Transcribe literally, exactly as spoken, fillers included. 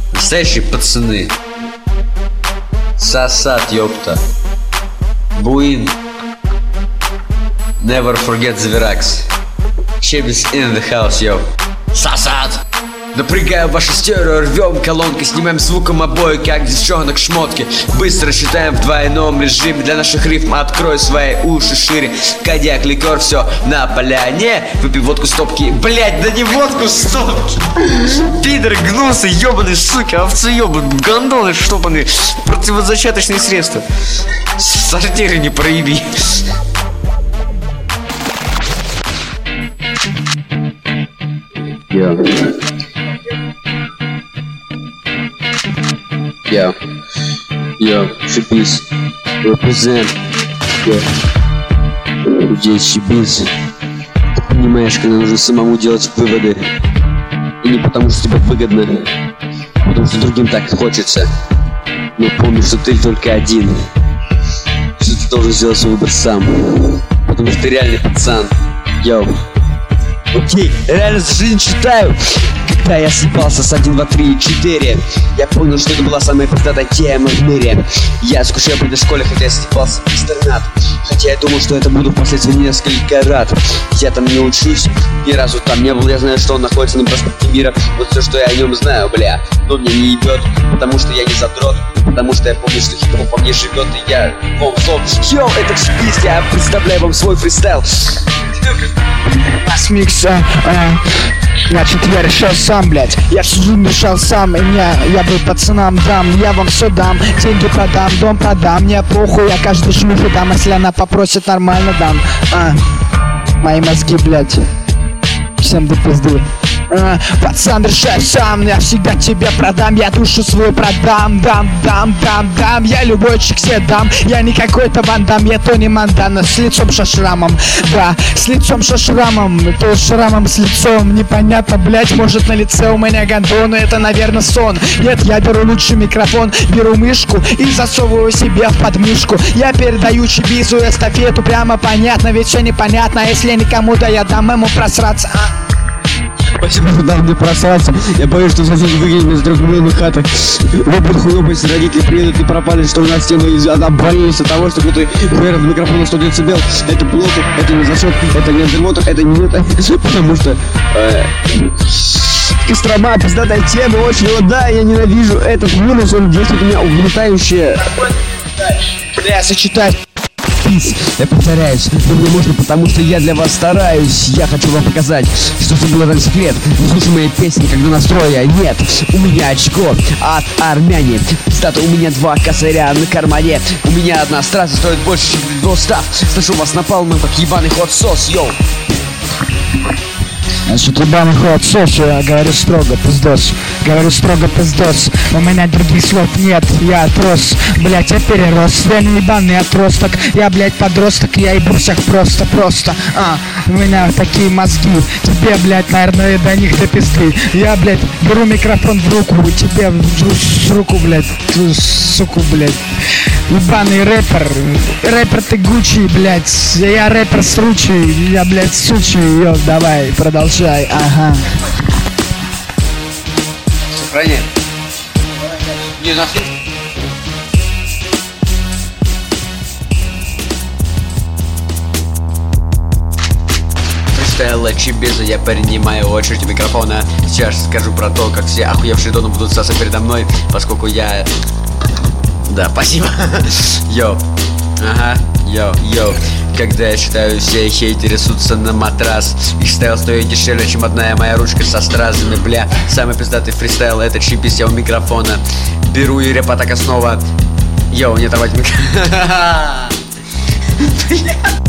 Настоящие пацаны. Сосат, ёпта. Буин. Never forget the Virax. Chebis in the house, йоу. Сосат. Напрягаем ваше стерео, рвем колонки, снимаем звуком обои, как девчонок шмотки. Быстро считаем в двойном режиме. Для наших рифм открой свои уши шире. Коньяк, ликер, все на поляне. Выпей водку, стопки. Блять, да не водку, стопки. Пидоры, гнусы, ебаные суки, овцы ебаные, гондоны штопаные. Противозачаточные средства. Сортиры не прояви. Yo. Yo. Yo, Chibis. Represent. Yo. Здесь Chibis. Ты понимаешь, когда нужно самому делать выводы. И не потому, что тебе выгодно, а потому что другим так хочется. Но помни, что ты только один. Что ты должен сделать свой выбор сам. Потому что ты реальный пацан. Йоу. Окей, реально жизнь читаю. Когда я съебался с один, два, три и четыре, я понял, что это была самая пиздатая тема в мире. Я скучал при школе, хотя я съебался в экстернат. Хотя я думал, что это буду впоследствии несколько раз. Я там не учусь, ни разу там не был. Я знаю, что он находится на проспекте Мира. Вот все, что я о нем знаю, бля. Но мне не ебет, потому что я не задрот. Потому что я помню, что хип-хоп во мне живет. И я вам слов. Йоу, это Chibis, я представляю вам свой фристайл. Микс, а, а, значит, я решал сам, блять. Я всю жизнь решал сам, и мне, я был пацанам дам. Я вам все дам, деньги продам, дом продам. Мне похуй, я каждый шлюху дам. Если она попросит, нормально дам. а, Мои мозги, блять, всем до пизды. А, пацан, решай сам, я всегда тебе продам. Я душу свою продам, дам, дам, дам, дам. Я любой чик себе дам. Я не какой-то вандам, я Тони Мандана. С лицом со шрамом, да, с лицом со шрамом. То с шрамом, с лицом, непонятно, блять. Может на лице у меня гондон, но это, наверное, сон. Нет, я беру лучший микрофон, беру мышку и засовываю себе в подмышку. Я передаю Chibis'у эстафету, прямо понятно, ведь все непонятно. Если никому, да я дам ему просраться. Спасибо, что дал мне просраться. Я боюсь, что сосед выгонит из трехмиллионной хаты. Выпад хуёбый, если родители приедут и пропали, что на стену, и она боится того, что кто-то вырос микрофон на сто децибел. Это плохо, это не зашок, это не антимотор, это не это. Потому что э, Кострома, пиздатая тема, очень вот, да, я ненавижу этот минус, он действует у меня угнетающее. Бля, сочетать. Я повторяюсь, но мне можно, потому что я для вас стараюсь. Я хочу вам показать, что все было там секрет. Не слушай мои песни, когда настроя нет. У меня очко от армяне. Кстати, у меня два косаря на кармане. У меня одна страза стоит больше, чем достав. Слышу вас напалмом, как ебаный хот-сос, йоу. Значит, ебаный ход, слушай, я говорю строго, пиздос. Говорю строго, пиздос. У меня других слов нет, я отрос. Блять, я перерос, я не ебаный отросток. Я, блять, подросток, я ебу всех просто-просто. А, у меня такие мозги. Тебе, блять, наверное, до них до пизды. Я, блять, беру микрофон в руку, тебе в руку, блять, суку, блять. Ебаный рэпер. Рэпер ты Гуччи, блять. Я рэпер сручий, я, блять, сучий. Йо, давай, продолжай. Ага. Сохраняем. Не нашли. Фристайл от Chibis'а, я принимаю очередь у микрофона. Сейчас скажу про то, как все охуевшие доны будут сосать передо мной, поскольку я... Да, спасибо. Йоу. Ага, йоу, йоу. Когда я читаю, все хейтеры сутся на матрас. Их стайл стоит дешевле, чем одна моя ручка со стразами. Бля, самый пиздатый фристайл, это Chibis, я у микрофона. Беру и рэп-атака снова. Йоу, не оторвать микрофон.